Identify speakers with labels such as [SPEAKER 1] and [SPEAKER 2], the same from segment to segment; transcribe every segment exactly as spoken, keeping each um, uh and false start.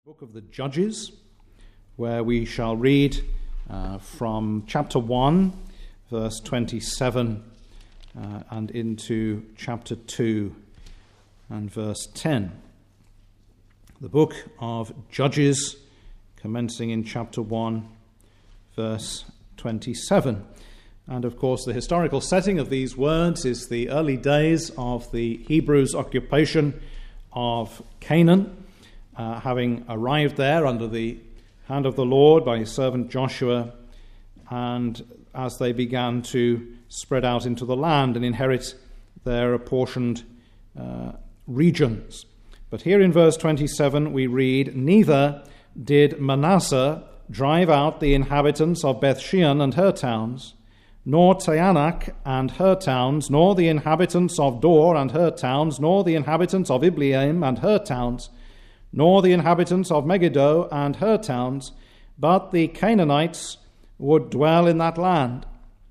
[SPEAKER 1] Book of the Judges, where we shall read uh, from chapter one, verse twenty-seven, uh, and into chapter two and verse ten. The book of Judges, commencing in chapter one, verse twenty-seven. And of course, the historical setting of these words is the early days of the Hebrews' occupation of Canaan. Uh, having arrived there under the hand of the Lord by his servant Joshua, and as they began to spread out into the land and inherit their apportioned uh, regions. But here in verse twenty-seven we read, "Neither did Manasseh drive out the inhabitants of Bethshean and her towns, nor Taanach and her towns, nor the inhabitants of Dor and her towns, nor the inhabitants of Ibleam and her towns, nor the inhabitants of Megiddo and her towns, but the Canaanites would dwell in that land.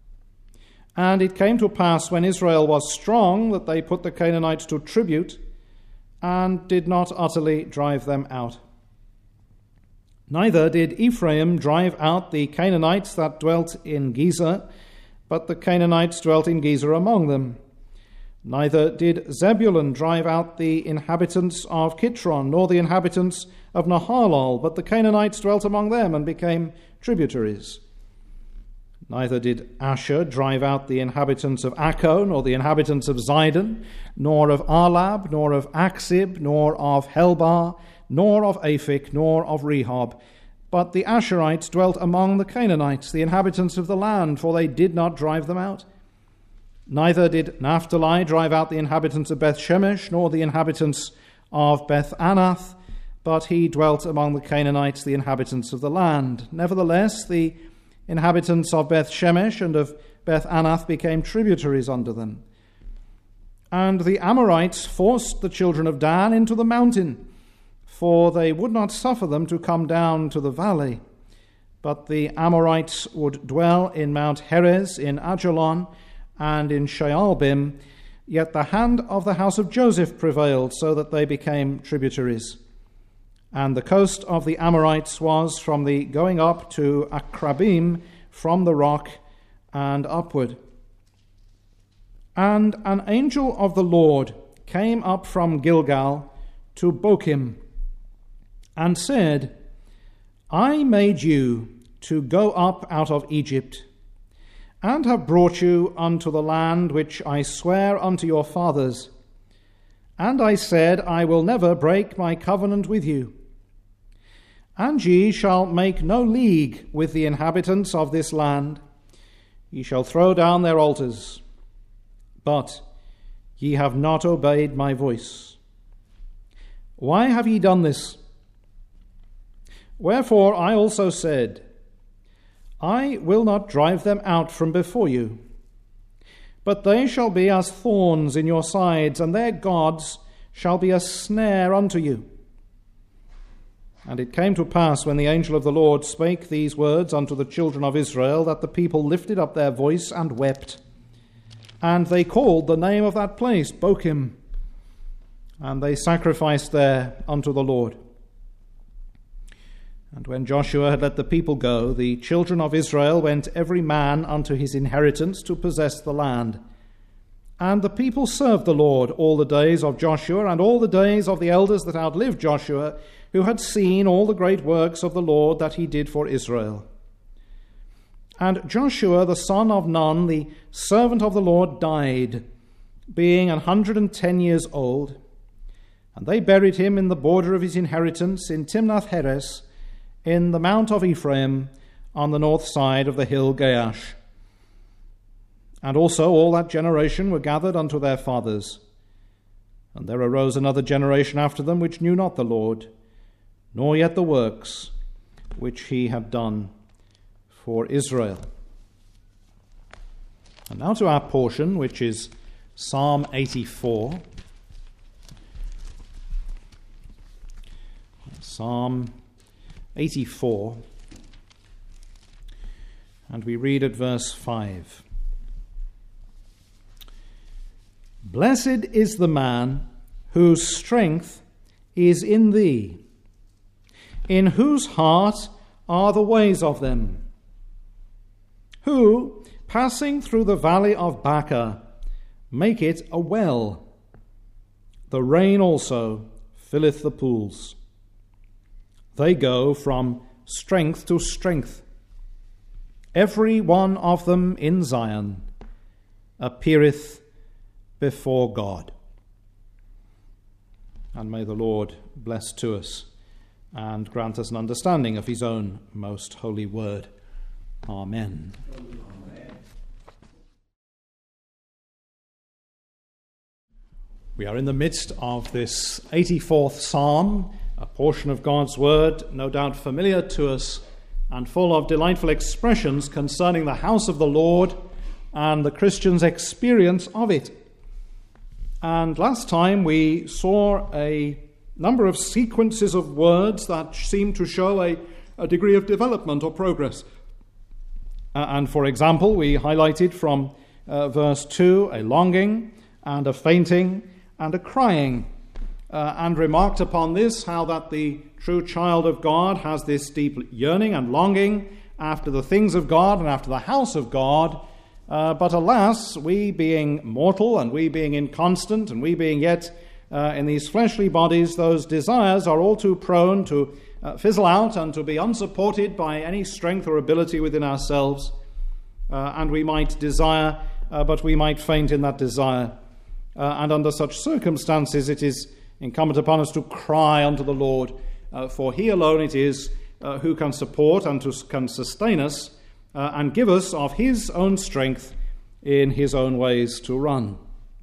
[SPEAKER 1] And it came to pass when Israel was strong that they put the Canaanites to tribute and did not utterly drive them out. Neither did Ephraim drive out the Canaanites that dwelt in Gezer, but the Canaanites dwelt in Gezer among them. Neither did Zebulun drive out the inhabitants of Kitron, nor the inhabitants of Nahalal, but the Canaanites dwelt among them and became tributaries. Neither did Asher drive out the inhabitants of Akko, nor the inhabitants of Zidon, nor of Arlab, nor of Aksib, nor of Helbar, nor of Aphik, nor of Rehob. But the Asherites dwelt among the Canaanites, the inhabitants of the land, for they did not drive them out. Neither did Naphtali drive out the inhabitants of Beth Shemesh, nor the inhabitants of Beth Anath, but he dwelt among the Canaanites, the inhabitants of the land. Nevertheless, the inhabitants of Beth Shemesh and of Beth Anath became tributaries unto them. And the Amorites forced the children of Dan into the mountain, for they would not suffer them to come down to the valley. But the Amorites would dwell in Mount Heres, in Ajalon, and in Shaalbim, yet the hand of the house of Joseph prevailed, so that they became tributaries. And the coast of the Amorites was from the going up to Akrabim, from the rock and upward. And an angel of the Lord came up from Gilgal to Bochim, and said, I made you to go up out of Egypt, and have brought you unto the land which I swear unto your fathers. And I said, I will never break my covenant with you. And ye shall make no league with the inhabitants of this land. Ye shall throw down their altars. But ye have not obeyed my voice. Why have ye done this? Wherefore I also said, I will not drive them out from before you, but they shall be as thorns in your sides, and their gods shall be a snare unto you. And it came to pass, when the angel of the Lord spake these words unto the children of Israel, that the people lifted up their voice and wept. And they called the name of that place Bochim, and they sacrificed there unto the Lord. And when Joshua had let the people go, the children of Israel went every man unto his inheritance to possess the land. And the people served the Lord all the days of Joshua, and all the days of the elders that outlived Joshua, who had seen all the great works of the Lord that he did for Israel. And Joshua the son of Nun, the servant of the Lord, died, being an hundred and ten years old. And they buried him in the border of his inheritance in Timnath-Heres, in the mount of Ephraim, on the north side of the hill Gaash. And also all that generation were gathered unto their fathers. And there arose another generation after them, which knew not the Lord, nor yet the works which he had done for Israel. And now to our portion, which is Psalm eighty-four. Psalm eighty-four, and we read at verse five. Blessed is the man whose strength is in thee, in whose heart are the ways of them, who, passing through the valley of Baca, make it a well. The rain also filleth the pools. They go from strength to strength. Every one of them in Zion appeareth before God. And may the Lord bless to us and grant us an understanding of his own most holy word. Amen. Amen. We are in the midst of this eighty-fourth Psalm, a portion of God's word, no doubt familiar to us and full of delightful expressions concerning the house of the Lord and the Christian's experience of it. And last time we saw a number of sequences of words that seem to show a, a degree of development or progress. Uh, and for example, we highlighted from uh, verse two a longing and a fainting and a crying, uh, and remarked upon this, how that the true child of God has this deep yearning and longing after the things of God and after the house of God. Uh, but alas, we being mortal and we being inconstant and we being yet uh, in these fleshly bodies, those desires are all too prone to uh, fizzle out and to be unsupported by any strength or ability within ourselves. Uh, and we might desire, uh, but we might faint in that desire. Uh, and under such circumstances, it is incumbent upon us to cry unto the Lord, uh, for he alone it is uh, who can support and to, can sustain us uh, and give us of his own strength in his own ways to run.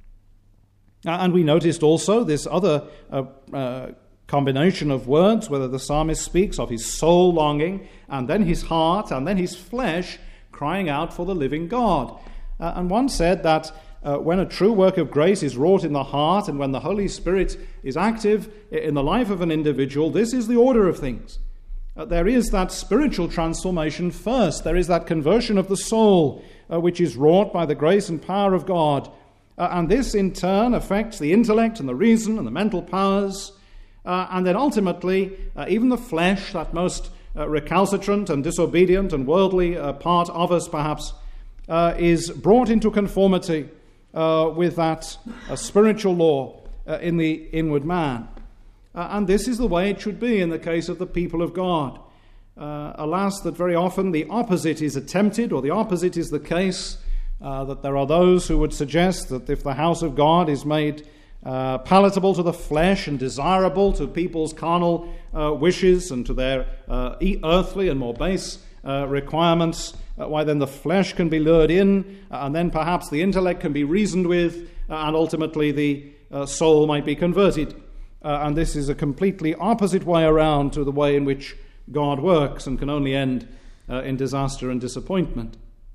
[SPEAKER 1] Uh, and we noticed also this other uh, uh, combination of words, whether the psalmist speaks of his soul longing, and then his heart, and then his flesh crying out for the living God. Uh, and one said that uh, when a true work of grace is wrought in the heart, and when the Holy Spirit is active in the life of an individual, this is the order of things. Uh, there is that spiritual transformation first. There is that conversion of the soul, uh, which is wrought by the grace and power of God. Uh, and this, in turn, affects the intellect and the reason and the mental powers. Uh, and then ultimately, uh, even the flesh, that most uh, recalcitrant and disobedient and worldly uh, part of us, perhaps, uh, is brought into conformity uh, with that uh, spiritual law uh, in the inward man. Uh, and this is the way it should be in the case of the people of God. Uh, alas, that very often the opposite is attempted, or the opposite is the case, uh, that there are those who would suggest that if the house of God is made uh, palatable to the flesh and desirable to people's carnal uh, wishes and to their uh, earthly and more base uh, requirements, uh, why then the flesh can be lured in, uh, and then perhaps the intellect can be reasoned with, uh, and ultimately the uh, soul might be converted. Uh, and this is a completely opposite way around to the way in which God works, and can only end uh, in disaster and disappointment.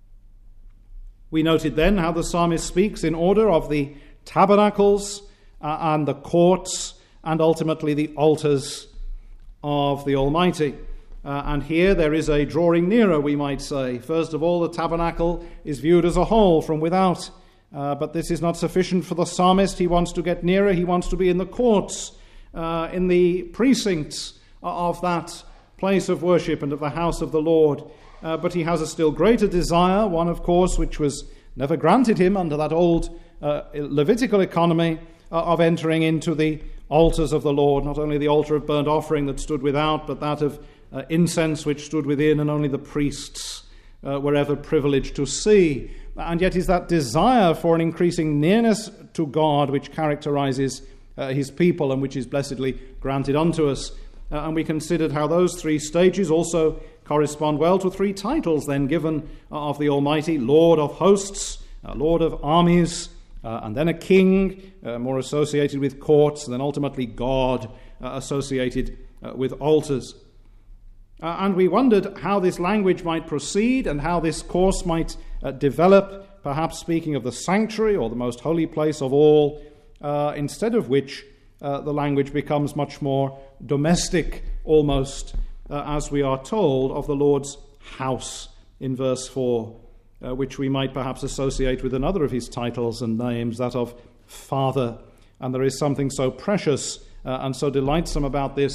[SPEAKER 1] We noted then how the psalmist speaks in order of the tabernacles uh, and the courts and ultimately the altars of the Almighty. Uh, and here there is a drawing nearer, we might say. First of all, the tabernacle is viewed as a whole from without. Uh, but this is not sufficient for the psalmist. He wants to get nearer. He wants to be in the courts, uh, in the precincts of that place of worship and of the house of the Lord. Uh, but he has a still greater desire, one, of course, which was never granted him under that old uh, Levitical economy uh, of entering into the altars of the Lord, not only the altar of burnt offering that stood without, but that of uh, incense which stood within, and only the priests uh, were ever privileged to see. And yet is that desire for an increasing nearness to God which characterizes uh, his people and which is blessedly granted unto us. Uh, and we considered how those three stages also correspond well to three titles then given of the Almighty: Lord of hosts, uh, Lord of armies, uh, and then a king, uh, more associated with courts, and then ultimately God, uh, associated uh, with altars. Uh, and we wondered how this language might proceed and how this course might uh, develop, perhaps speaking of the sanctuary or the most holy place of all, uh, instead of which uh, the language becomes much more domestic, almost, uh, as we are told of the Lord's house in verse four, uh, which we might perhaps associate with another of his titles and names, that of Father. And there is something so precious uh, and so delightsome about this,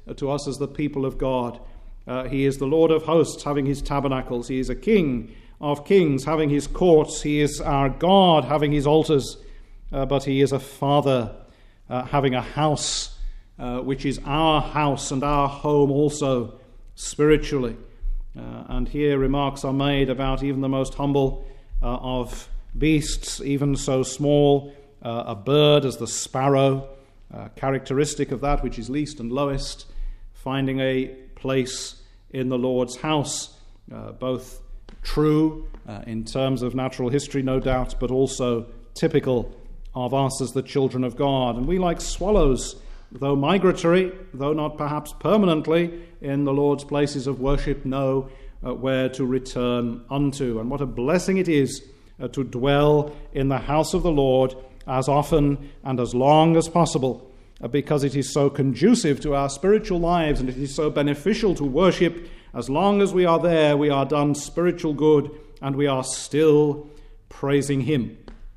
[SPEAKER 1] uh, to us as the people of God. Uh, he is the Lord of hosts, having his tabernacles. He is a King of kings, having his courts. He is our God, having his altars. Uh, but he is a Father, uh, having a house, uh, which is our house and our home also, spiritually. Uh, and here remarks are made about even the most humble uh, of beasts, even so small, uh, a bird as the sparrow, uh, characteristic of that which is least and lowest, finding a place in the Lord's house, uh, both true uh, in terms of natural history, no doubt, but also typical of us as the children of God. And we, like swallows, though migratory, though not perhaps permanently in the Lord's places of worship, know uh, where to return unto. And what a blessing it is uh, to dwell in the house of the Lord as often and as long as possible, uh, because it is so conducive to our spiritual lives, and it is so beneficial to worship. As long as we are there, we are done spiritual good, and we are still praising him.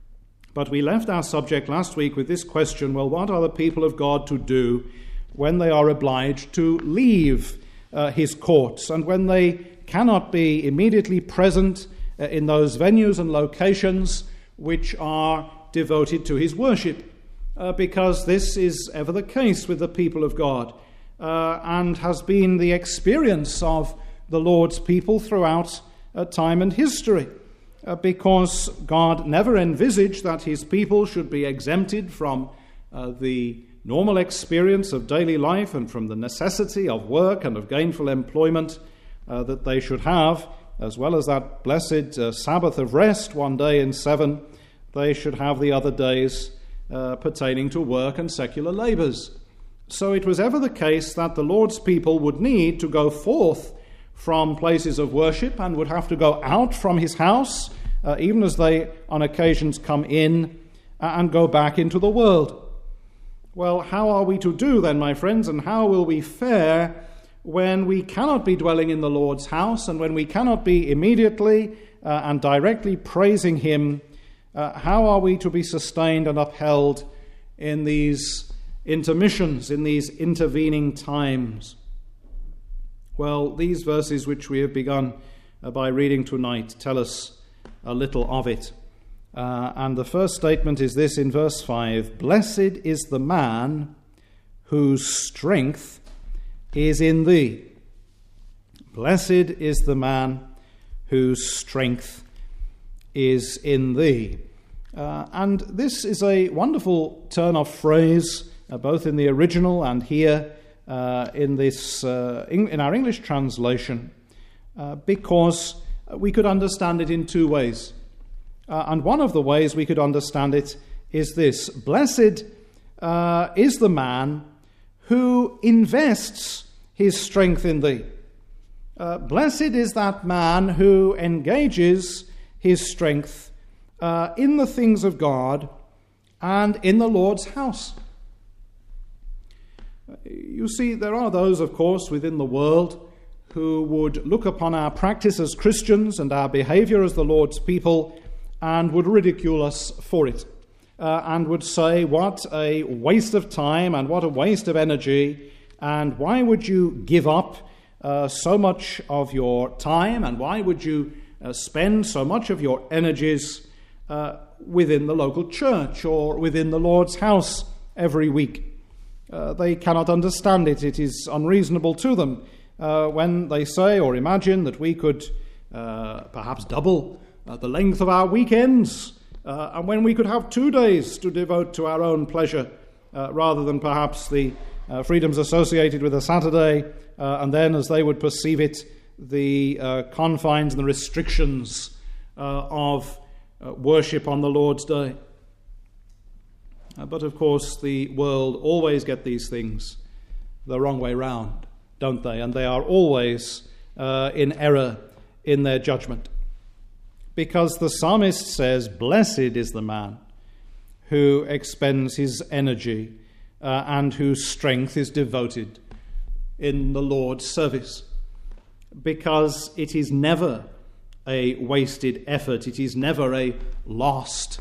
[SPEAKER 1] But we left our subject last week with this question: well, what are the people of God to do when they are obliged to leave uh, his courts, and when they cannot be immediately present uh, in those venues and locations which are devoted to his worship? Uh, because this is ever the case with the people of God, uh, and has been the experience of the Lord's people throughout uh, time and history. Uh, because God never envisaged that his people should be exempted from uh, the normal experience of daily life and from the necessity of work and of gainful employment uh, that they should have, as well as that blessed uh, Sabbath of rest, one day in seven. They should have the other days uh, pertaining to work and secular labours. So it was ever the case that the Lord's people would need to go forth from places of worship and would have to go out from his house, uh, even as they on occasions come in, uh, and go back into the world. Well, how are we to do then, my friends, and how will we fare when we cannot be dwelling in the Lord's house, and when we cannot be immediately uh, and directly praising him? Uh, how are we to be sustained and upheld in these intermissions, in these intervening times? Well, these verses which we have begun uh, by reading tonight tell us a little of it. Uh, and the first statement is this in verse five: "Blessed is the man whose strength is in thee." Blessed is the man whose strength is in thee. Uh, and this is a wonderful turn of phrase, uh, both in the original and here Uh, in this uh, in, in our English translation, uh, because we could understand it in two ways. Uh, and one of the ways we could understand it is this: blessed uh, is the man who invests his strength in thee. Uh, blessed is that man who engages his strength uh, in the things of God and in the Lord's house. You see, there are those, of course, within the world who would look upon our practice as Christians and our behavior as the Lord's people and would ridicule us for it, uh, and would say, what a waste of time and what a waste of energy, and why would you give up uh, so much of your time, and why would you uh, spend so much of your energies uh, within the local church or within the Lord's house every week? Uh, they cannot understand it. It is unreasonable to them uh, when they say or imagine that we could uh, perhaps double uh, the length of our weekends, uh, and when we could have two days to devote to our own pleasure, uh, rather than perhaps the uh, freedoms associated with a Saturday, uh, and then, as they would perceive it, the uh, confines and the restrictions uh, of uh, worship on the Lord's day. Uh, but of course, the world always get these things the wrong way round, don't they? And they are always uh, in error in their judgment. Because the psalmist says, "Blessed is the man who expends his energy uh, and whose strength is devoted in the Lord's service." Because it is never a wasted effort. It is never a lost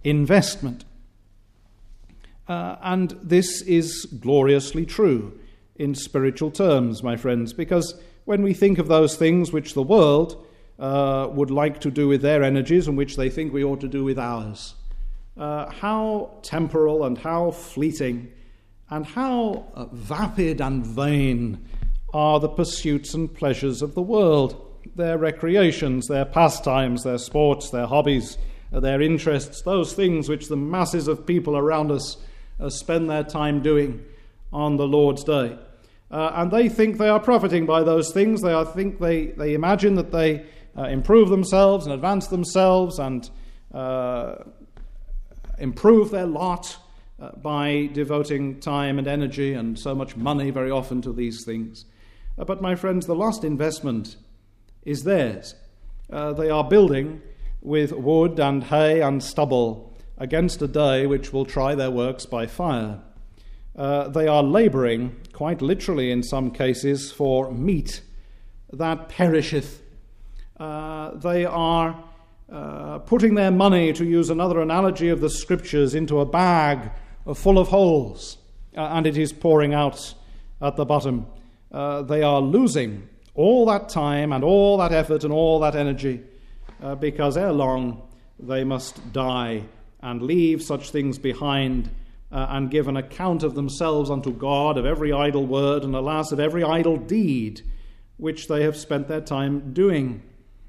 [SPEAKER 1] investment. Uh, and this is gloriously true in spiritual terms, my friends, because when we think of those things which the world uh, would like to do with their energies and which they think we ought to do with ours, uh, how temporal and how fleeting and how uh, vapid and vain are the pursuits and pleasures of the world, their recreations, their pastimes, their sports, their hobbies, uh, their interests, those things which the masses of people around us uh, spend their time doing on the Lord's day. Uh, and they think they are profiting by those things. They are, think they, they imagine that they uh, improve themselves and advance themselves and uh, improve their lot uh, by devoting time and energy and so much money very often to these things. Uh, but my friends, the lost investment is theirs. Uh, they are building with wood and hay and stubble against a day which will try their works by fire. Uh, they are labouring, quite literally in some cases, for meat that perisheth. Uh, they are uh, putting their money, to use another analogy of the Scriptures, into a bag full of holes, uh, and it is pouring out at the bottom. Uh, they are losing all that time and all that effort and all that energy, uh, because ere long they must die and leave such things behind, Uh, and give an account of themselves unto God of every idle word and, alas, of every idle deed which they have spent their time doing.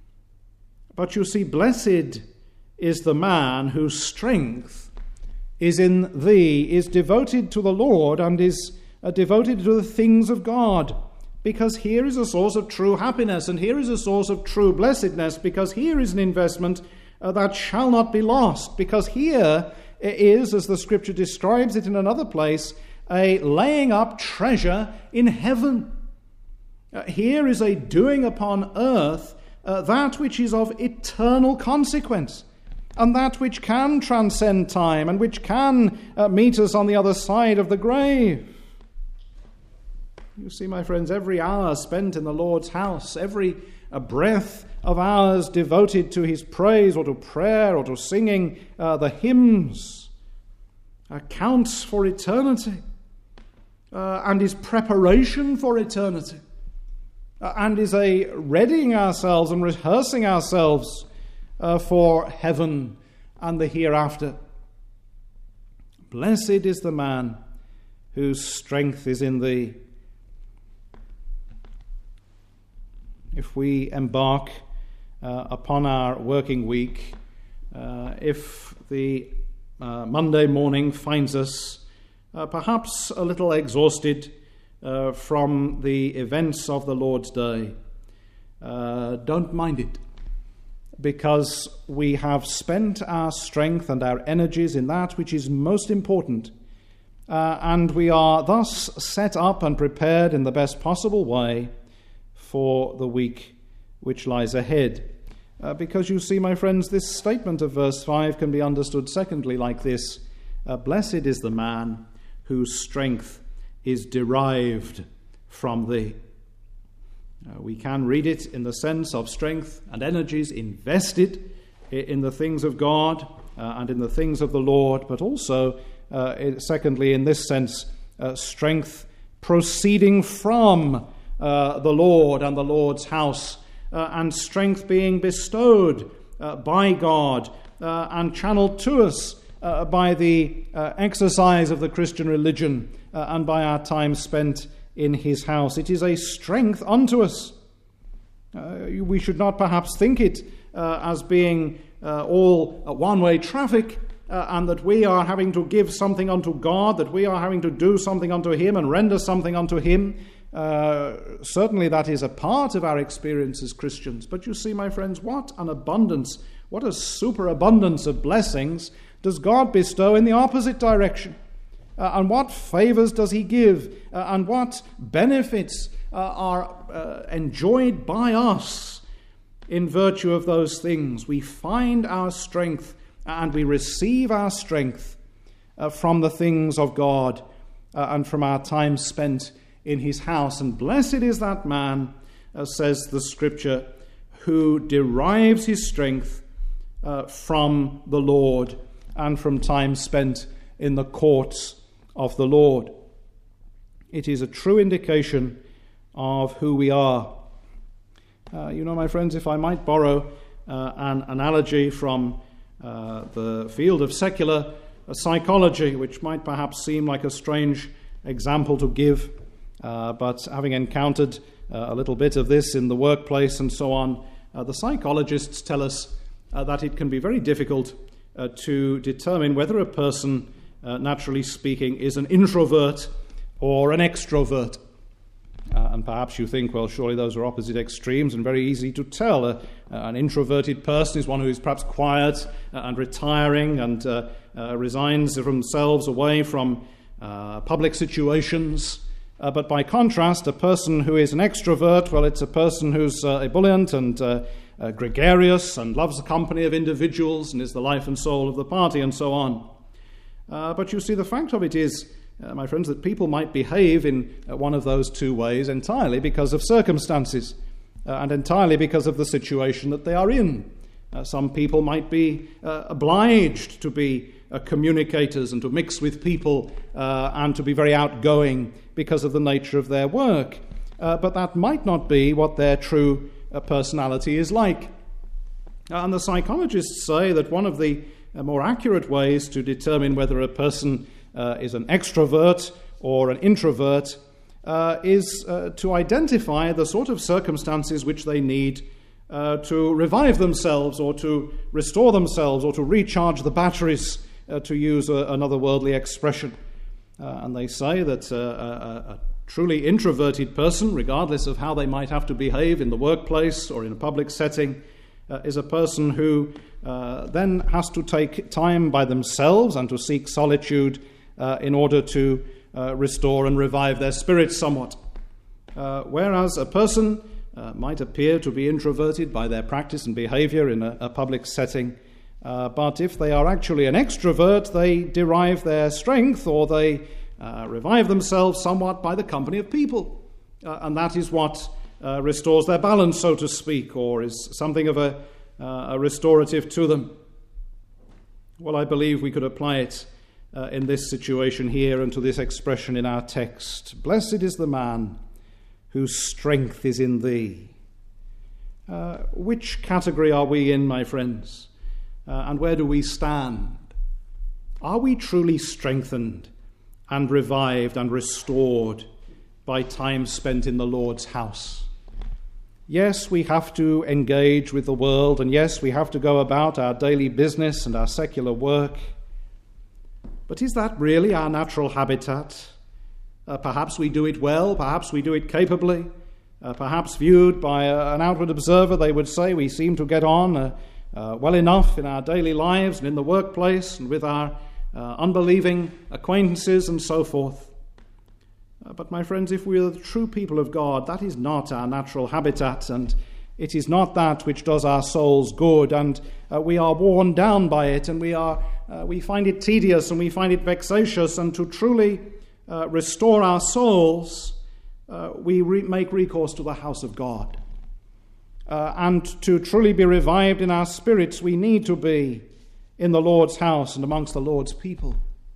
[SPEAKER 1] But you see, blessed is the man whose strength is in thee, is devoted to the Lord and is uh, devoted to the things of God, because here is a source of true happiness and here is a source of true blessedness, because here is an investment uh, that shall not be lost, because here is, as the Scripture describes it in another place, a laying up treasure in heaven. Uh, here is a doing upon earth uh, that which is of eternal consequence, and that which can transcend time, and which can uh, meet us on the other side of the grave. You see, my friends, every hour spent in the Lord's house, every uh, breath of ours devoted to his praise or to prayer or to singing uh, the hymns uh, counts for eternity uh, and is preparation for eternity uh, and is a readying ourselves and rehearsing ourselves uh, for heaven and the hereafter. Blessed is the man whose strength is in thee. If we embark uh, upon our working week, uh, if the uh, Monday morning finds us uh, perhaps a little exhausted uh, from the events of the Lord's day, uh, don't mind it, because we have spent our strength and our energies in that which is most important, uh, and we are thus set up and prepared in the best possible way for the week which lies ahead. Uh, because you see, my friends, this statement of verse five can be understood secondly like this: uh, blessed is the man whose strength is derived from thee. Uh, we can read it in the sense of strength and energies invested in the things of God uh, and in the things of the Lord, but also, uh, secondly, in this sense, uh, strength proceeding from Uh, the Lord and the Lord's house, uh, and strength being bestowed uh, by God uh, and channeled to us uh, by the uh, exercise of the Christian religion uh, and by our time spent in his house. It is a strength unto us. Uh, we should not perhaps think it uh, as being uh, all one-way traffic, uh, and that we are having to give something unto God, that we are having to do something unto him and render something unto him. Uh, certainly that is a part of our experience as Christians. But you see, my friends, what an abundance, what a superabundance of blessings does God bestow in the opposite direction. Uh, and what favors does he give, uh, and what benefits uh, are uh, enjoyed by us in virtue of those things. We find our strength and we receive our strength uh, from the things of God uh, and from our time spent in his house. And blessed is that man, uh, says the Scripture, who derives his strength uh, from the Lord and from time spent in the courts of the Lord. It is a true indication of who we are. Uh, you know, my friends, if I might borrow uh, an analogy from uh, the field of secular psychology, which might perhaps seem like a strange example to give, uh, but having encountered uh, a little bit of this in the workplace and so on, uh, the psychologists tell us uh, that it can be very difficult uh, to determine whether a person, uh, naturally speaking, is an introvert or an extrovert. Uh, and perhaps you think, well, surely those are opposite extremes and very easy to tell. Uh, uh, an introverted person is one who is perhaps quiet uh, and retiring and uh, uh, resigns themselves away from uh, public situations. Uh, but by contrast, a person who is an extrovert, well, it's a person who's uh, ebullient and uh, uh, gregarious and loves the company of individuals and is the life and soul of the party and so on. Uh, but you see, the fact of it is, Uh, my friends, that people might behave in uh, one of those two ways entirely because of circumstances uh, and entirely because of the situation that they are in. Uh, some people might be uh, obliged to be uh, communicators and to mix with people uh, and to be very outgoing because of the nature of their work. Uh, but that might not be what their true uh, personality is like. Uh, and the psychologists say that one of the uh, more accurate ways to determine whether a person Uh, is an extrovert or an introvert, uh, is uh, to identify the sort of circumstances which they need uh, to revive themselves or to restore themselves or to recharge the batteries, uh, to use a, another worldly expression. Uh, and they say that uh, a, a truly introverted person, regardless of how they might have to behave in the workplace or in a public setting, uh, is a person who uh, then has to take time by themselves and to seek solitude Uh, in order to uh, restore and revive their spirits somewhat. Uh, whereas a person uh, might appear to be introverted by their practice and behavior in a, a public setting, uh, but if they are actually an extrovert, they derive their strength or they uh, revive themselves somewhat by the company of people. Uh, and that is what uh, restores their balance, so to speak, or is something of a, uh, a restorative to them. Well, I believe we could apply it Uh, in this situation here and to this expression in our text. Blessed is the man whose strength is in thee. Uh, which category are we in, my friends? Uh, and where do we stand? Are we truly strengthened and revived and restored by time spent in the Lord's house? Yes, we have to engage with the world, and yes, we have to go about our daily business and our secular work. But is that really our natural habitat? Uh, perhaps we do it well, perhaps we do it capably, uh, perhaps viewed by uh, an outward observer, they would say we seem to get on uh, uh, well enough in our daily lives and in the workplace and with our uh, unbelieving acquaintances and so forth. Uh, but my friends, if we are the true people of God, that is not our natural habitat, and it is not that which does our souls good, and uh, we are worn down by it, and we are uh, we find it tedious and we find it vexatious, and to truly uh, restore our souls, uh, we re- make recourse to the house of God. Uh, and to truly be revived in our spirits, we need to be in the Lord's house and amongst the Lord's people.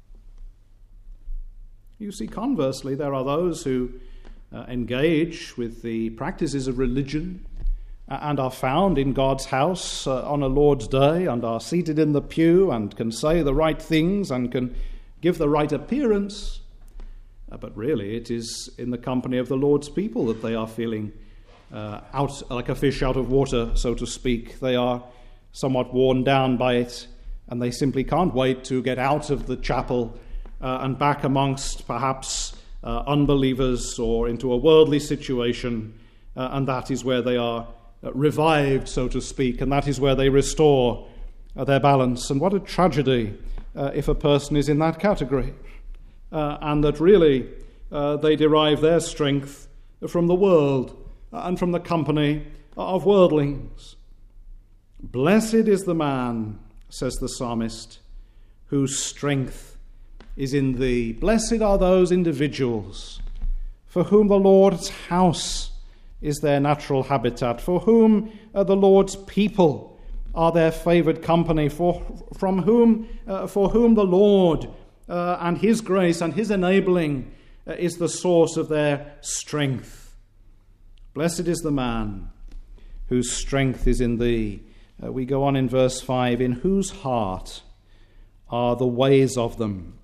[SPEAKER 1] You see, conversely, there are those who uh, engage with the practices of religion and are found in God's house uh, on a Lord's day and are seated in the pew and can say the right things and can give the right appearance. Uh, but really it is in the company of the Lord's people that they are feeling uh, out like a fish out of water, so to speak. They are somewhat worn down by it, and they simply can't wait to get out of the chapel uh, and back amongst perhaps uh, unbelievers or into a worldly situation, uh, and that is where they are Uh, revived, so to speak, and that is where they restore uh, their balance. And what a tragedy uh, if a person is in that category, uh, and that really uh, they derive their strength from the world uh, and from the company of worldlings. Blessed is the man, says the psalmist, whose strength is in thee. Blessed are those individuals for whom the Lord's house is their natural habitat, for whom uh, the Lord's people are their favored company, for from whom uh, for whom the Lord uh, and his grace and his enabling uh, is the source of their strength. Blessed is the man whose strength is in thee. Uh, we go on in verse five, in whose heart are the ways of them.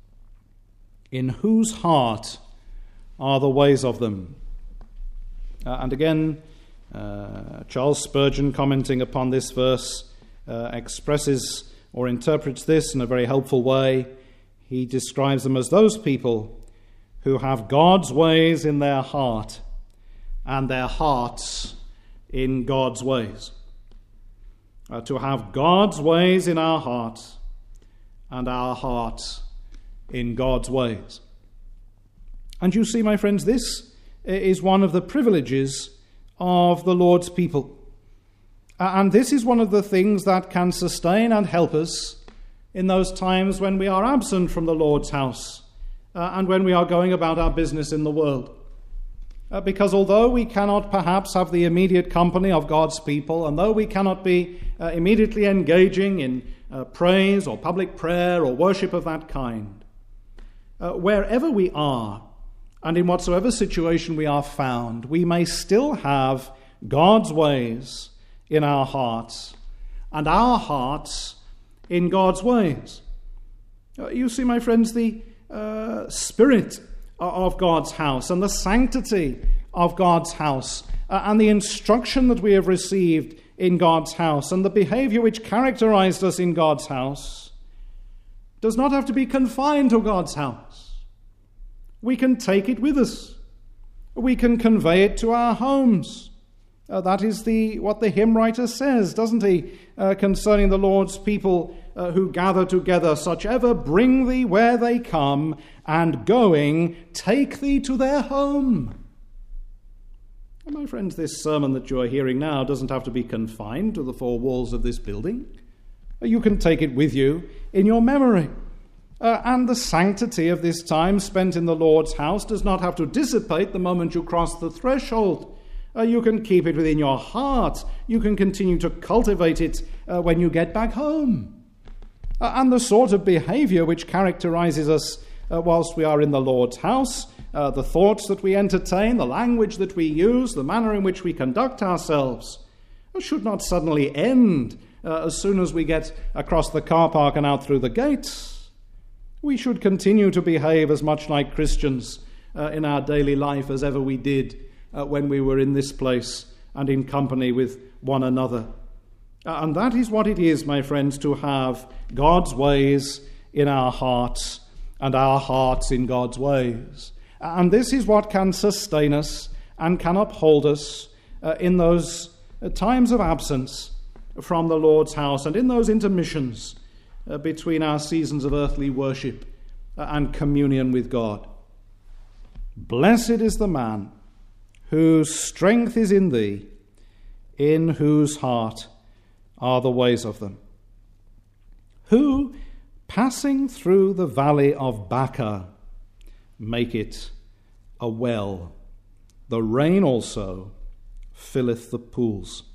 [SPEAKER 1] In whose heart are the ways of them. Uh, and again, uh, Charles Spurgeon, commenting upon this verse, uh, expresses or interprets this in a very helpful way. He describes them as those people who have God's ways in their heart and their hearts in God's ways. Uh, to have God's ways in our hearts and our hearts in God's ways. And you see, my friends, this is one of the privileges of the Lord's people. And this is one of the things that can sustain and help us in those times when we are absent from the Lord's house uh, and when we are going about our business in the world. Uh, because although we cannot perhaps have the immediate company of God's people, and though we cannot be uh, immediately engaging in uh, praise or public prayer or worship of that kind, uh, wherever we are and in whatsoever situation we are found, we may still have God's ways in our hearts and our hearts in God's ways. Uh, you see, my friends, the uh, spirit of God's house and the sanctity of God's house uh, and the instruction that we have received in God's house and the behavior which characterized us in God's house does not have to be confined to God's house. We can take it with us. We can convey it to our homes. Uh, that is the what the hymn writer says, doesn't he, uh, concerning the Lord's people uh, who gather together, such ever bring thee where they come, and going, take thee to their home. And my friends, this sermon that you are hearing now doesn't have to be confined to the four walls of this building. You can take it with you in your memory. Uh, and the sanctity of this time spent in the Lord's house does not have to dissipate the moment you cross the threshold. Uh, you can keep it within your heart. You can continue to cultivate it uh, when you get back home. Uh, and the sort of behavior which characterizes us uh, whilst we are in the Lord's house, uh, the thoughts that we entertain, the language that we use, the manner in which we conduct ourselves, uh, should not suddenly end uh, as soon as we get across the car park and out through the gates. We should continue to behave as much like Christians uh, in our daily life as ever we did uh, when we were in this place and in company with one another. Uh, and that is what it is, my friends, to have God's ways in our hearts and our hearts in God's ways. And this is what can sustain us and can uphold us uh, in those uh, times of absence from the Lord's house and in those intermissions Uh, between our seasons of earthly worship uh, and communion with God. Blessed is the man whose strength is in thee, in whose heart are the ways of them, who, passing through the valley of Baca, make it a well. The rain also filleth the pools.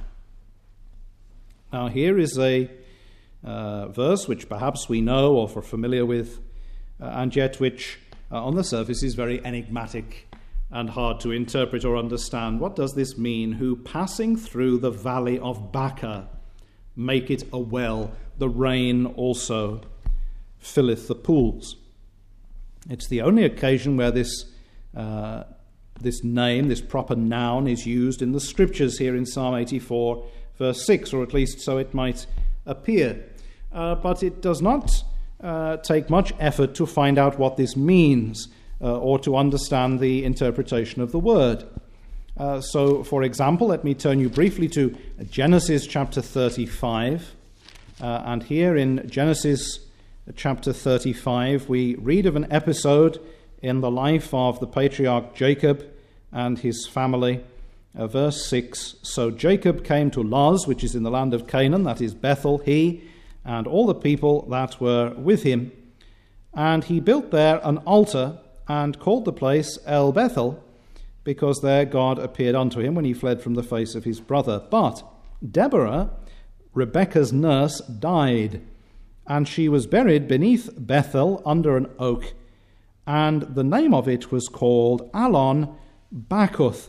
[SPEAKER 1] Now here is a Uh, verse which perhaps we know or are familiar with, uh, and yet which uh, on the surface is very enigmatic and hard to interpret or understand. What does this mean? Who, passing through the valley of Baca, make it a well. The rain also filleth the pools. It's the only occasion where this uh, this name, this proper noun, is used in the scriptures here in Psalm eighty-four, verse six, or at least so it might appear. Uh, but it does not uh, take much effort to find out what this means uh, or to understand the interpretation of the word. Uh, so, for example, let me turn you briefly to Genesis chapter thirty-five. Uh, and here in Genesis chapter thirty-five, we read of an episode in the life of the patriarch Jacob and his family. Uh, verse six, so Jacob came to Luz, which is in the land of Canaan, that is Bethel, he and all the people that were with him. And he built there an altar and called the place El Bethel, because there God appeared unto him when he fled from the face of his brother. But Deborah, Rebekah's nurse, died, and she was buried beneath Bethel under an oak. and the name of it was called Allon Bacuth.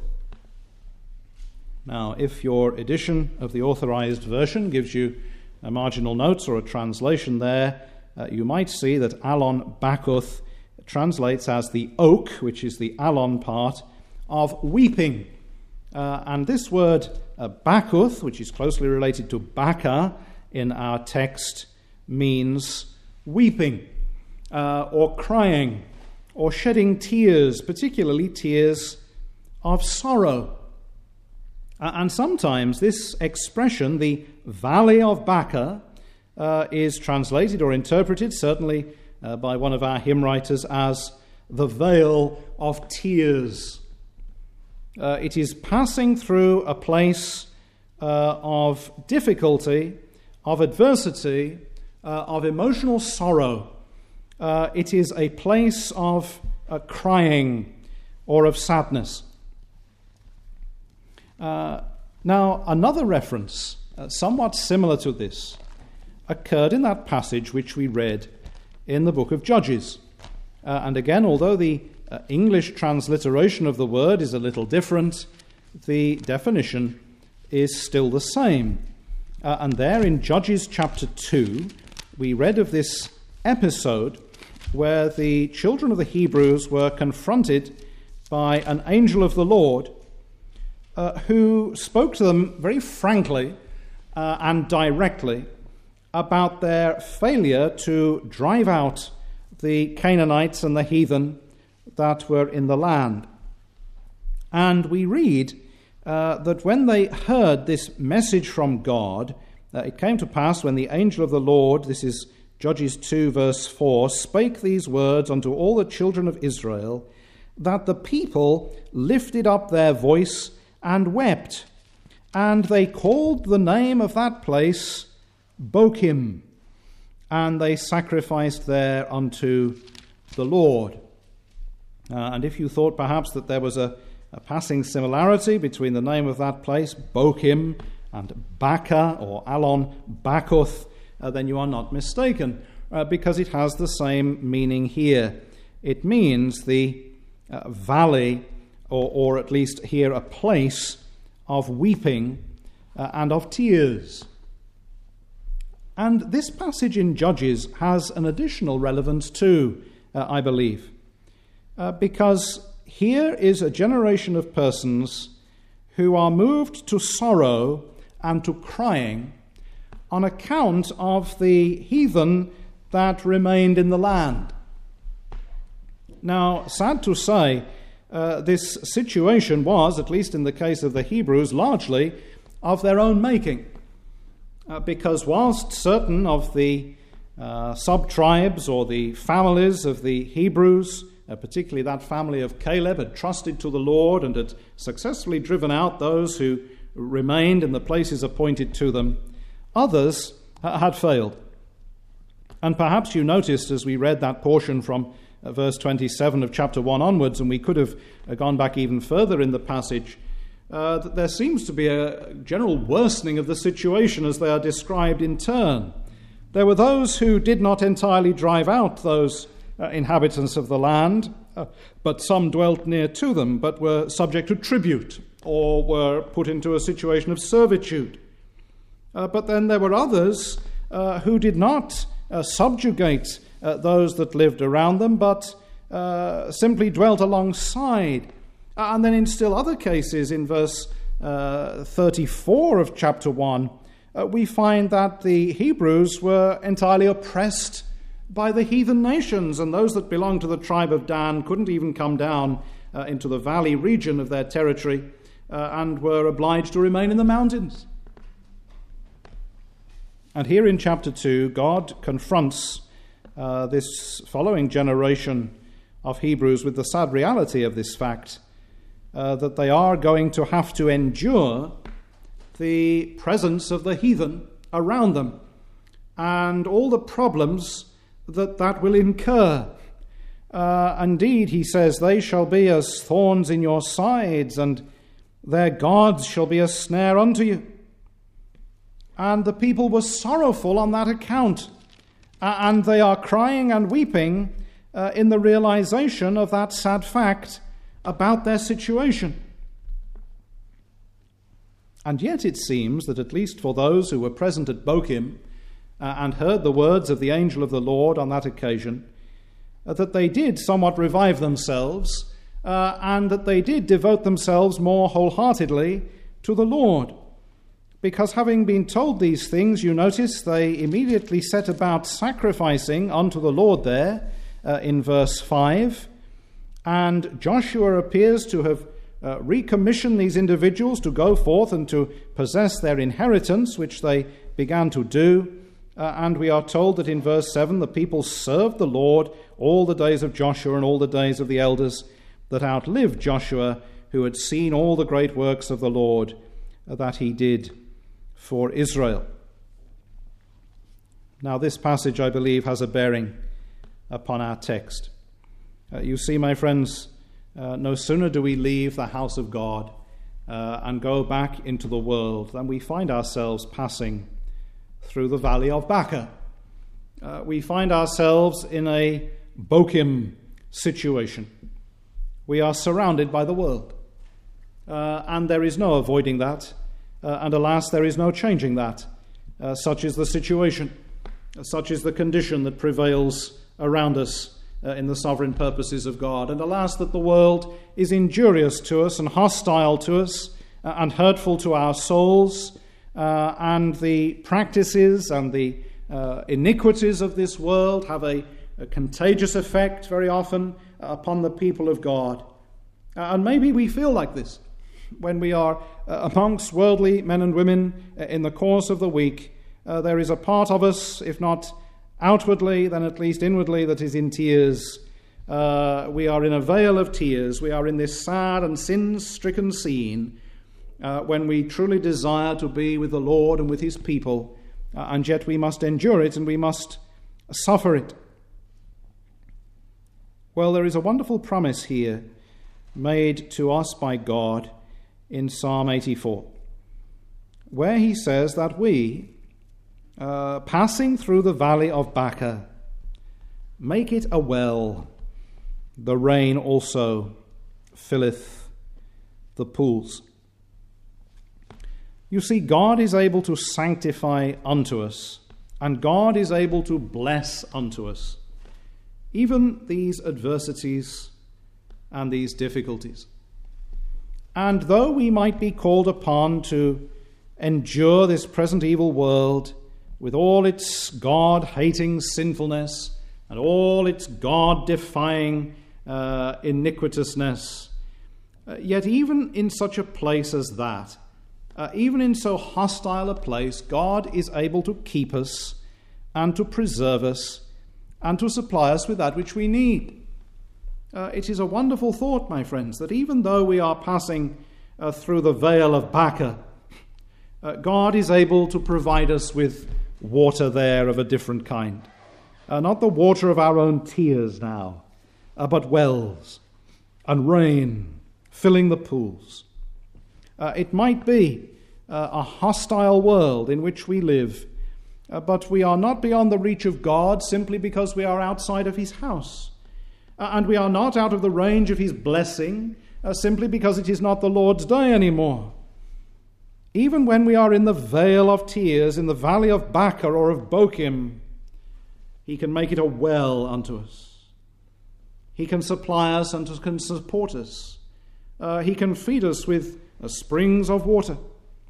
[SPEAKER 1] Now, if your edition of the Authorized Version gives you a marginal notes or a translation there, uh, you might see that Allon Bacuth translates as the oak, which is the Allon part, of weeping. Uh, and this word uh, Bacuth, which is closely related to Baca in our text, means weeping uh, or crying or shedding tears, particularly tears of sorrow. Uh, and sometimes this expression, the Valley of Baca, uh, is translated or interpreted, certainly uh, by one of our hymn writers, as the Vale of Tears. Uh, it is passing through a place uh, of difficulty, of adversity, uh, of emotional sorrow. Uh, it is a place of uh, crying or of sadness. Uh, now, another reference, uh, somewhat similar to this, occurred in that passage which we read in the book of Judges. Uh, and again, although the uh, English transliteration of the word is a little different, the definition is still the same. Uh, and there in Judges chapter two, we read of this episode where the children of the Hebrews were confronted by an angel of the Lord Uh, who spoke to them very frankly uh, and directly about their failure to drive out the Canaanites and the heathen that were in the land. And we read uh, that when they heard this message from God, uh, it came to pass when the angel of the Lord, this is Judges two verse four, spake these words unto all the children of Israel, that the people lifted up their voice and wept, and they called the name of that place Bochim, and they sacrificed there unto the Lord. Uh, and if you thought perhaps that there was a, a passing similarity between the name of that place, Bochim, and Baca or Allon Bacuth, uh, then you are not mistaken, uh, because it has the same meaning here. It means the uh, valley, Or, or at least here a place of weeping uh, and of tears. And this passage in Judges has an additional relevance too, uh, I believe, uh, because here is a generation of persons who are moved to sorrow and to crying on account of the heathen that remained in the land. Now, sad to say, Uh, this situation was, at least in the case of the Hebrews, largely of their own making. Uh, because whilst certain of the uh, sub-tribes or the families of the Hebrews, uh, particularly that family of Caleb, had trusted to the Lord and had successfully driven out those who remained in the places appointed to them, others uh, had failed. And perhaps you noticed as we read that portion from Uh, verse twenty-seven of chapter one onwards, and we could have uh, gone back even further in the passage, uh, that there seems to be a general worsening of the situation as they are described in turn. There were those who did not entirely drive out those uh, inhabitants of the land, uh, but some dwelt near to them, but were subject to tribute or were put into a situation of servitude. Uh, but then there were others uh, who did not uh, subjugate Uh, those that lived around them, but uh, simply dwelt alongside. Uh, and then in still other cases, in verse uh, thirty-four of chapter one, uh, we find that the Hebrews were entirely oppressed by the heathen nations, and those that belonged to the tribe of Dan couldn't even come down uh, into the valley region of their territory uh, and were obliged to remain in the mountains. And here in chapter two, God confronts Uh, this following generation of Hebrews with the sad reality of this fact, uh, that they are going to have to endure the presence of the heathen around them and all the problems that that will incur. Uh, indeed, he says, they shall be as thorns in your sides, and their gods shall be a snare unto you. And the people were sorrowful on that account. Uh, and they are crying and weeping uh, in the realization of that sad fact about their situation. And yet it seems that at least for those who were present at Bochim uh, and heard the words of the angel of the Lord on that occasion, uh, that they did somewhat revive themselves uh, and that they did devote themselves more wholeheartedly to the Lord. Because having been told these things, you notice they immediately set about sacrificing unto the Lord there uh, in verse five. And Joshua appears to have uh, recommissioned these individuals to go forth and to possess their inheritance, which they began to do. Uh, and we are told that in verse seven, the people served the Lord all the days of Joshua and all the days of the elders that outlived Joshua, who had seen all the great works of the Lord uh, that he did for Israel. Now, this passage, I believe, has a bearing upon our text. Uh, you see, my friends, uh, no sooner do we leave the house of God uh, and go back into the world than we find ourselves passing through the valley of Baca. Uh, we find ourselves in a Bochim situation. We are surrounded by the world, uh, and there is no avoiding that. Uh, and alas, there is no changing that. Uh, such is the situation. Uh, such is the condition that prevails around us uh, in the sovereign purposes of God. And alas, that the world is injurious to us and hostile to us uh, and hurtful to our souls. Uh, and the practices and the uh, iniquities of this world have a, a contagious effect very often uh, upon the people of God. Uh, and maybe we feel like this when we are uh, amongst worldly men and women uh, in the course of the week. Uh, there is a part of us, if not outwardly, then at least inwardly, that is in tears. Uh, we are in a vale of tears. We are in this sad and sin-stricken scene uh, when we truly desire to be with the Lord and with his people, uh, and yet we must endure it and we must suffer it. Well, there is a wonderful promise here made to us by God in Psalm eighty-four, where he says that we, uh, passing through the valley of Baca, make it a well. The rain also filleth the pools. You see, God is able to sanctify unto us, and God is able to bless unto us even these adversities and these difficulties. And though we might be called upon to endure this present evil world with all its God-hating sinfulness and all its God-defying uh, iniquitousness, uh, yet even in such a place as that, uh, even in so hostile a place, God is able to keep us and to preserve us and to supply us with that which we need. Uh, it is a wonderful thought, my friends, that even though we are passing uh, through the vale of Baca, uh, God is able to provide us with water there of a different kind. Uh, not the water of our own tears now, uh, but wells and rain filling the pools. Uh, it might be uh, a hostile world in which we live, uh, but we are not beyond the reach of God simply because we are outside of his house. Uh, and we are not out of the range of his blessing uh, simply because it is not the Lord's day anymore. Even when we are in the vale of tears, in the valley of Baca or of Bochim, he can make it a well unto us. He can supply us and can support us. Uh, he can feed us with uh, springs of water.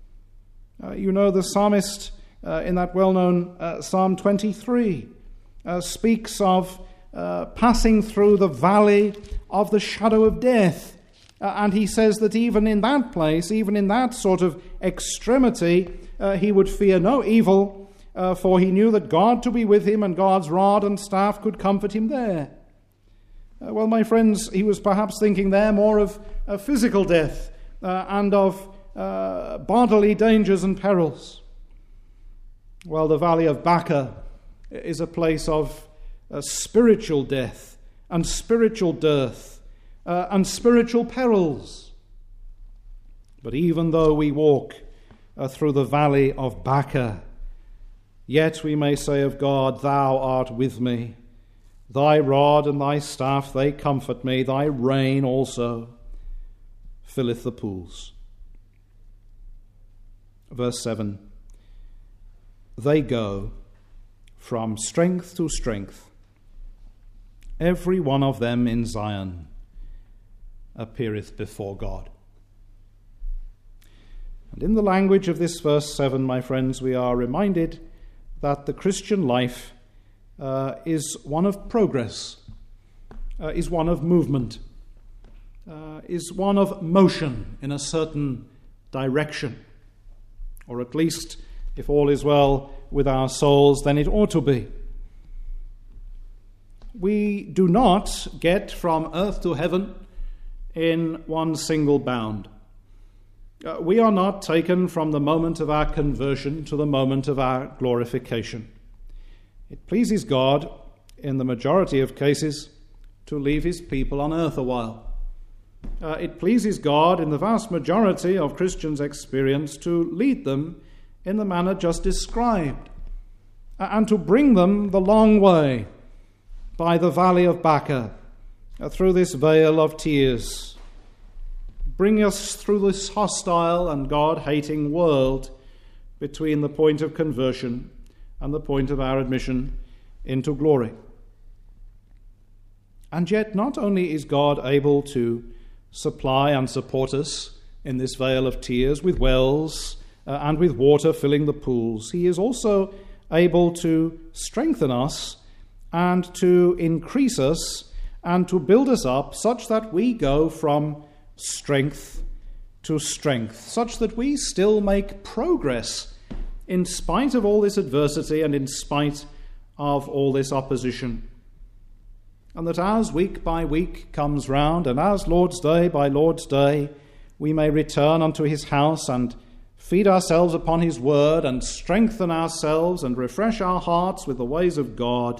[SPEAKER 1] Uh, you know, the psalmist uh, in that well-known uh, Psalm twenty-three uh, speaks of Uh, passing through the valley of the shadow of death. Uh, and he says that even in that place, even in that sort of extremity, uh, he would fear no evil, uh, for he knew that God to be with him and God's rod and staff could comfort him there. Uh, well, my friends, he was perhaps thinking there more of uh, physical death uh, and of uh, bodily dangers and perils. Well, the valley of Baca is a place of Uh, spiritual death and spiritual dearth uh, and spiritual perils. But even though we walk uh, through the valley of Baca, yet we may say of God, thou art with me, Thy rod and thy staff, they comfort me. Thy rain also filleth the pools. Verse seven. They go from strength to strength. Every one of them in Zion appeareth before God. And in the language of this verse seven, my friends, we are reminded that the Christian life uh, is one of progress, uh, is one of movement, uh, is one of motion in a certain direction. Or at least, if all is well with our souls, then it ought to be. We do not get from earth to heaven in one single bound. Uh, we are not taken from the moment of our conversion to the moment of our glorification. It pleases God, in the majority of cases, to leave his people on earth a while. Uh, it pleases God, in the vast majority of Christians' experience, to lead them in the manner just described, uh, and to bring them the long way by the valley of Baca, uh, through this vale of tears. Bring us through this hostile and God-hating world between the point of conversion and the point of our admission into glory. And yet, not only is God able to supply and support us in this vale of tears with wells uh, and with water filling the pools, he is also able to strengthen us and to increase us and to build us up such that we go from strength to strength, such that we still make progress in spite of all this adversity and in spite of all this opposition. And that as week by week comes round, and as Lord's Day by Lord's Day, we may return unto his house and feed ourselves upon his word and strengthen ourselves and refresh our hearts with the ways of God.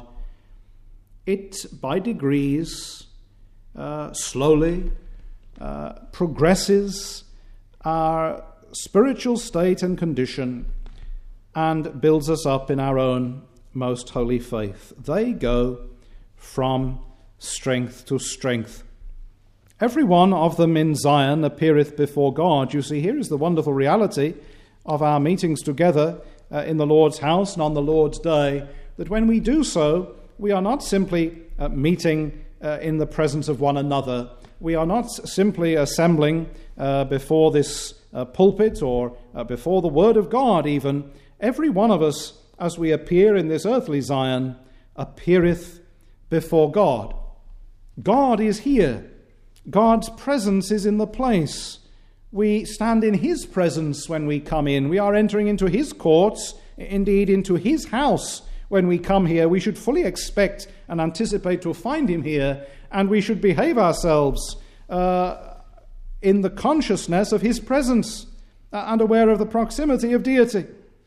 [SPEAKER 1] It, by degrees, uh, slowly, uh, progresses our spiritual state and condition and builds us up in our own most holy faith. They go from strength to strength. Every one of them in Zion appeareth before God. You see, here is the wonderful reality of our meetings together uh, in the Lord's house and on the Lord's day, that when we do so, we are not simply uh, meeting uh, in the presence of one another. We are not simply assembling uh, before this uh, pulpit or uh, before the Word of God even. Every one of us, as we appear in this earthly Zion, appeareth before God. God is here. God's presence is in the place. We stand in his presence when we come in. We are entering into his courts, indeed into his house. When we come here, we should fully expect and anticipate to find him here, and we should behave ourselves uh, in the consciousness of his presence uh, and aware of the proximity of deity.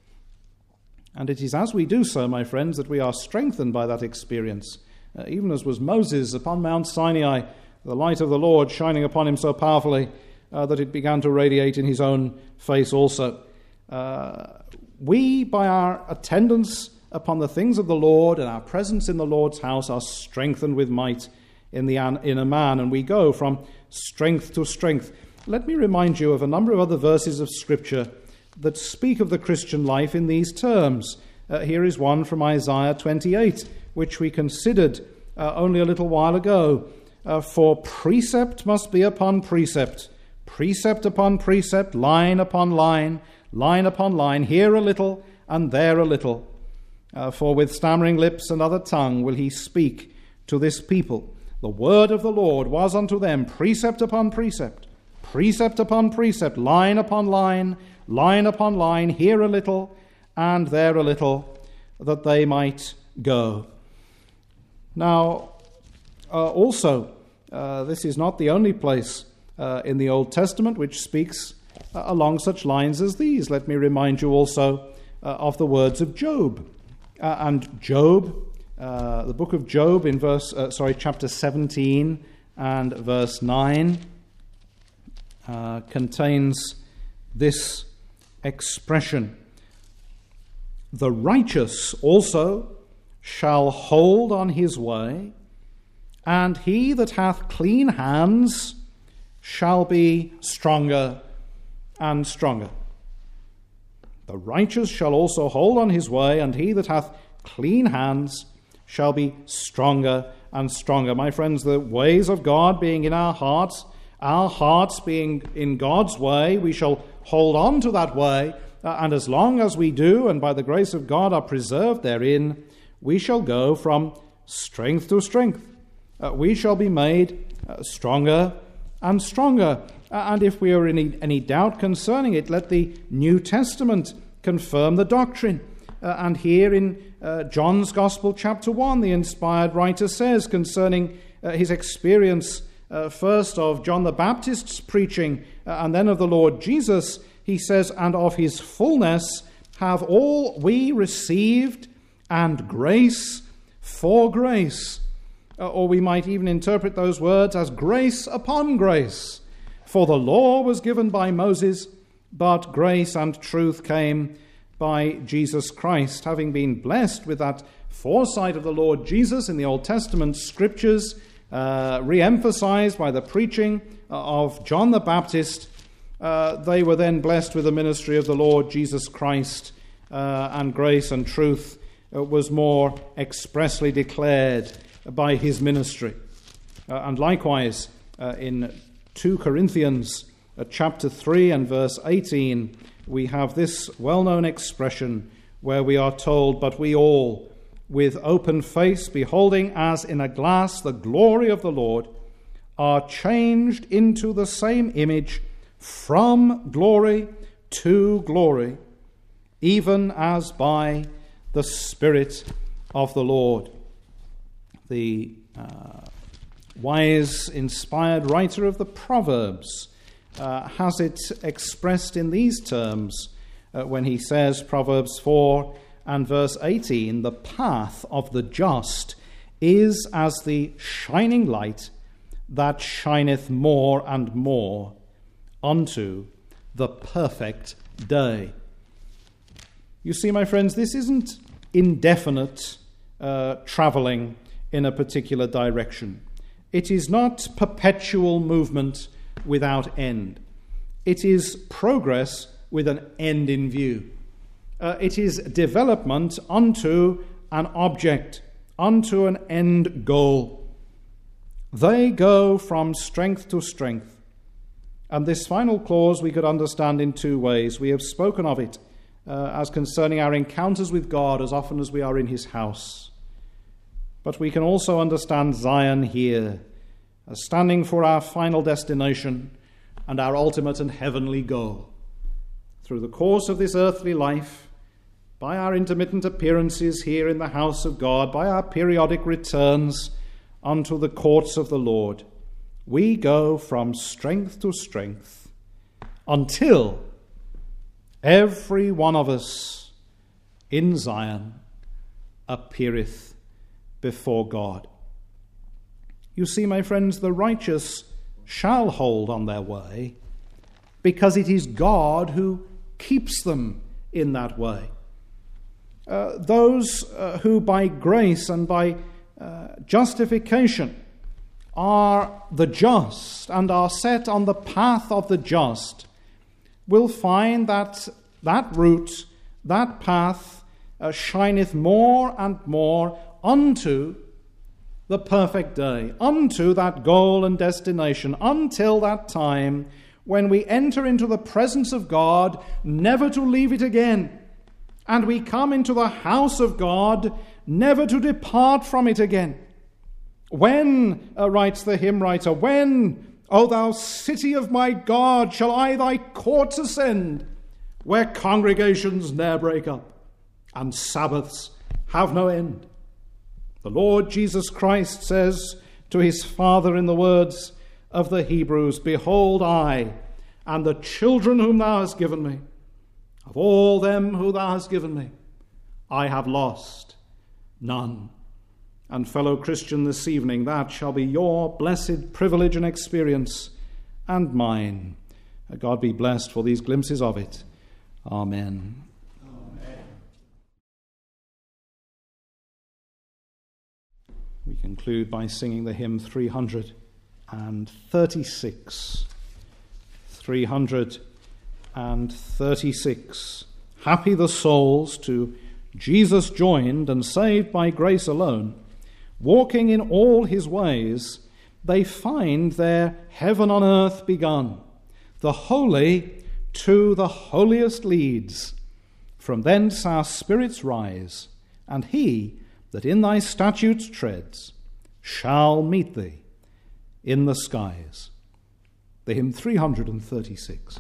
[SPEAKER 1] And it is as we do so, my friends, that we are strengthened by that experience. Uh, even as was Moses upon Mount Sinai, the light of the Lord shining upon him so powerfully uh, that it began to radiate in his own face also. Uh, we, by our attendance upon the things of the Lord and our presence in the Lord's house, are strengthened with might in the inner man, and we go from strength to strength. Let me remind you of a number of other verses of Scripture that speak of the Christian life in these terms. Uh, here is one from Isaiah twenty-eight, which we considered uh, only a little while ago. Uh, For precept must be upon precept, precept upon precept, line upon line, line upon line, here a little and there a little. Uh, for with stammering lips and other tongue will he speak to this people. The word of the Lord was unto them precept upon precept, precept upon precept, line upon line, line upon line, here a little and there a little, that they might go. Now, uh, also, uh, this is not the only place uh, in the Old Testament which speaks uh, along such lines as these. Let me remind you also uh, of the words of Job. Uh, and Job, uh, the book of Job in verse, uh, sorry, chapter seventeen and verse nine uh, contains this expression: the righteous also shall hold on his way, and he that hath clean hands shall be stronger and stronger. The righteous shall also hold on his way, and he that hath clean hands shall be stronger and stronger. My friends, the ways of God being in our hearts, our hearts being in God's way, we shall hold on to that way, uh, and as long as we do, and by the grace of God are preserved therein, we shall go from strength to strength. Uh, we shall be made uh, stronger and stronger. Uh, and if we are in any, any doubt concerning it, let the New Testament confirm the doctrine. Uh, and here in uh, John's Gospel, chapter one, the inspired writer says concerning uh, his experience uh, first of John the Baptist's preaching uh, and then of the Lord Jesus, he says, "And of his fullness have all we received, and grace for grace." Uh, or we might even interpret those words as grace upon grace. For the law was given by Moses, but grace and truth came by Jesus Christ. Having been blessed with that foresight of the Lord Jesus in the Old Testament scriptures, uh, re-emphasized by the preaching of John the Baptist, uh, they were then blessed with the ministry of the Lord Jesus Christ, uh, and grace and truth uh, was more expressly declared by his ministry. Uh, and likewise, uh, in Second Corinthians uh, chapter three and verse eighteen, we have this well-known expression where we are told, "But we all, with open face, beholding as in a glass the glory of the Lord, are changed into the same image from glory to glory, even as by the Spirit of the Lord." The uh, wise, inspired writer of the Proverbs uh, has it expressed in these terms uh, when he says, Proverbs four and verse eighteen, "The path of the just is as the shining light that shineth more and more unto the perfect day." You see, my friends, this isn't indefinite uh, traveling in a particular direction. It is not perpetual movement without end. It is progress with an end in view. Uh, it is development unto an object, unto an end goal. They go from strength to strength. And this final clause we could understand in two ways. We have spoken of it uh, as concerning our encounters with God as often as we are in his house. But we can also understand Zion here as standing for our final destination and our ultimate and heavenly goal. Through the course of this earthly life, by our intermittent appearances here in the house of God, by our periodic returns unto the courts of the Lord, we go from strength to strength until every one of us in Zion appeareth before God. You see, my friends, the righteous shall hold on their way because it is God who keeps them in that way. Uh, those uh, who by grace and by uh, justification are the just and are set on the path of the just will find that that route, that path uh, shineth more and more unto the perfect day, unto that goal and destination, until that time when we enter into the presence of God, never to leave it again, and we come into the house of God, never to depart from it again. When, uh, writes the hymn writer, when, O thou city of my God, shall I thy courts ascend, where congregations ne'er break up, and Sabbaths have no end? The Lord Jesus Christ says to his Father in the words of the Hebrews, "Behold, I and the children whom thou hast given me, of all them who thou hast given me, I have lost none." And fellow Christian, this evening, that shall be your blessed privilege and experience, and mine. God be blessed for these glimpses of it. Amen. We conclude by singing the hymn three hundred thirty-six. three hundred thirty-six. Happy the souls to Jesus joined and saved by grace alone. Walking in all his ways, they find their heaven on earth begun. The holy to the holiest leads. From thence our spirits rise, and he that in thy statutes treads shall meet thee in the skies. The hymn three hundred thirty-six.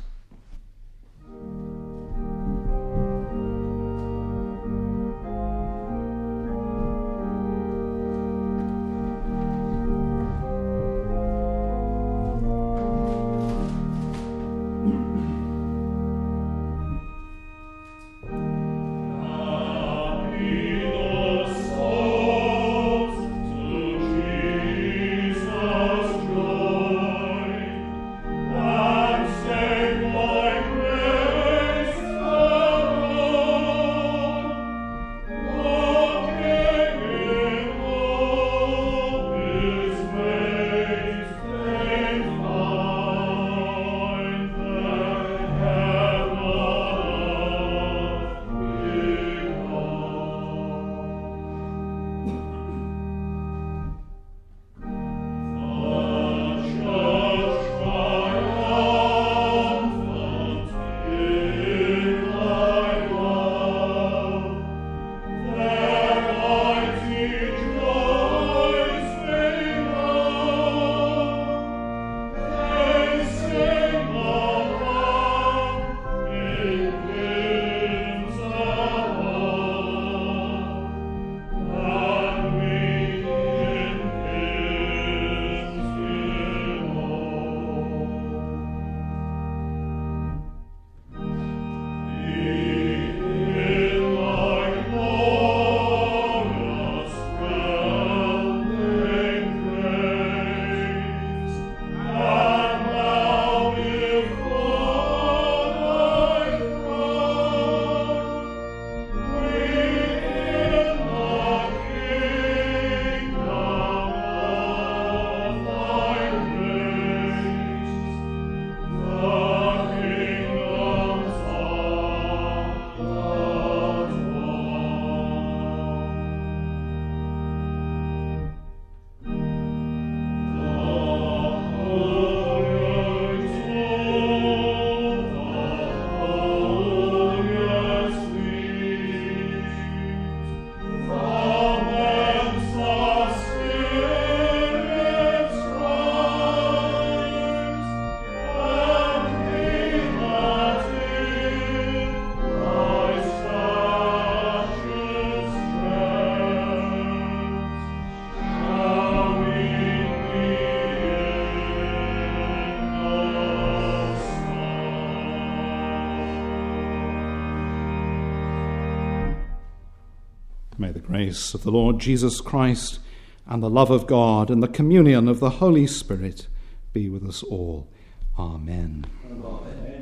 [SPEAKER 1] May the grace of the Lord Jesus Christ and the love of God and the communion of the Holy Spirit be with us all. Amen.
[SPEAKER 2] Amen.